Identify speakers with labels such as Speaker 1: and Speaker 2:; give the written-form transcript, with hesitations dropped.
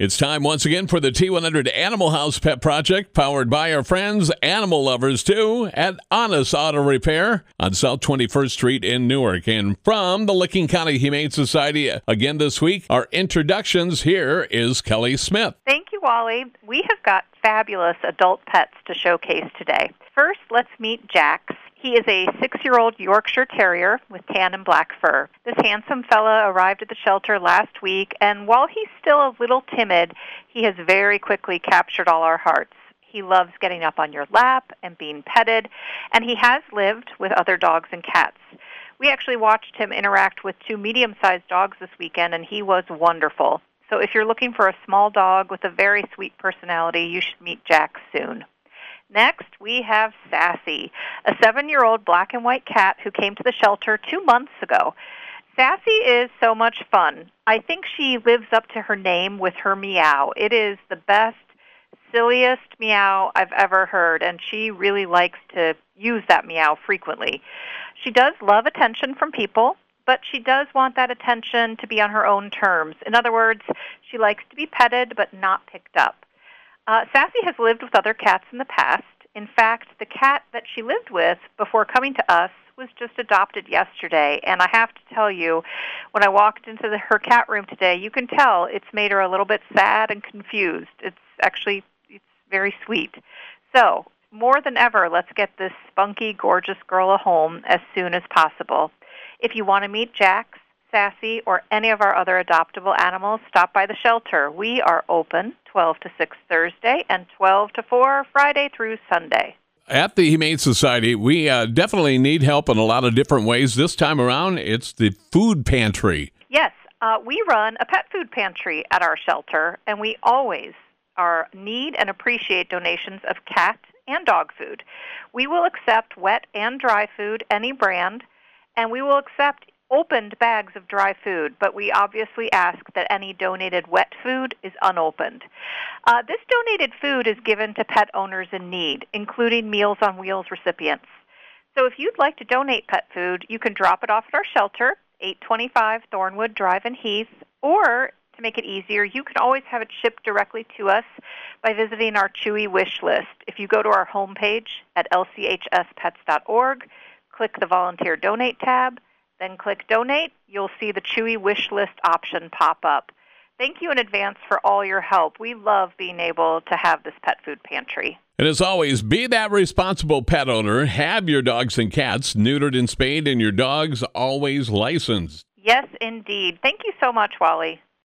Speaker 1: It's time once again for the T100 Animal House Pet Project, powered by our friends, animal lovers too, at Honest Auto Repair on South 21st Street in Newark. And from the Licking County Humane Society, again this week, our introductions. Here is Kelly Smith.
Speaker 2: Thank you, Wally. We have got fabulous adult pets to showcase today. First, let's meet Jax. He is a 6-year-old Yorkshire Terrier with tan and black fur. This handsome fella arrived at the shelter last week, and while he's still a little timid, he has very quickly captured all our hearts. He loves getting up on your lap and being petted, and he has lived with other dogs and cats. We actually watched him interact with 2 medium-sized dogs this weekend, and he was wonderful. So if you're looking for a small dog with a very sweet personality, you should meet Jax soon. Next, we have Sassy, a 7-year-old black and white cat who came to the shelter 2 months ago. Sassy is so much fun. I think she lives up to her name with her meow. It is the best, silliest meow I've ever heard, and she really likes to use that meow frequently. She does love attention from people, but she does want that attention to be on her own terms. In other words, she likes to be petted but not picked up. Sassy has lived with other cats in the past. In fact, the cat that she lived with before coming to us was just adopted yesterday. And I have to tell you, when I walked into her cat room today, you can tell it's made her a little bit sad and confused. It's very sweet. So, more than ever, let's get this spunky, gorgeous girl a home as soon as possible. If you want to meet Jax, Sassy, or any of our other adoptable animals, stop by the shelter. We are open 12 to 6 Thursday and 12 to 4 Friday through Sunday.
Speaker 1: At the Humane Society, we definitely need help in a lot of different ways. This time around, it's the food pantry.
Speaker 2: Yes, we run a pet food pantry at our shelter, and we always need and appreciate donations of cat and dog food. We will accept wet and dry food, any brand, and we will accept opened bags of dry food, but we obviously ask that any donated wet food is unopened. This donated food is given to pet owners in need, including Meals on Wheels recipients. So if you'd like to donate pet food, you can drop it off at our shelter, 825 Thornwood Drive in Heath, or to make it easier, you can always have it shipped directly to us by visiting our Chewy wish list. If you go to our homepage at lchspets.org, click the Volunteer Donate tab, then click Donate, you'll see the Chewy wish list option pop up. Thank you in advance for all your help. We love being able to have this pet food pantry.
Speaker 1: And as always, be that responsible pet owner. Have your dogs and cats neutered and spayed, and your dogs always licensed.
Speaker 2: Yes, indeed. Thank you so much, Wally.